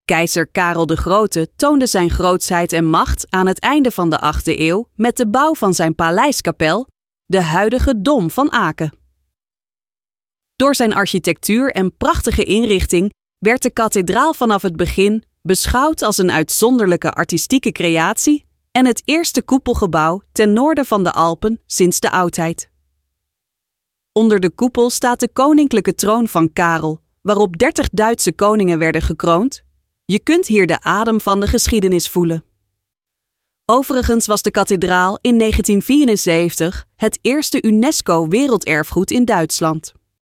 Keizer Karel de Grote toonde zijn grootsheid en macht aan het einde van de 8e eeuw met de bouw van zijn paleiskapel, de huidige Dom van Aken. Door zijn architectuur en prachtige inrichting werd de kathedraal vanaf het begin beschouwd als een uitzonderlijke artistieke creatie en het eerste koepelgebouw ten noorden van de Alpen sinds de oudheid. Onder de koepel staat de koninklijke troon van Karel, waarop 30 Duitse koningen werden gekroond. Je kunt hier de adem van de geschiedenis voelen. Overigens was de kathedraal in 1974 het eerste UNESCO-werelderfgoed in Duitsland.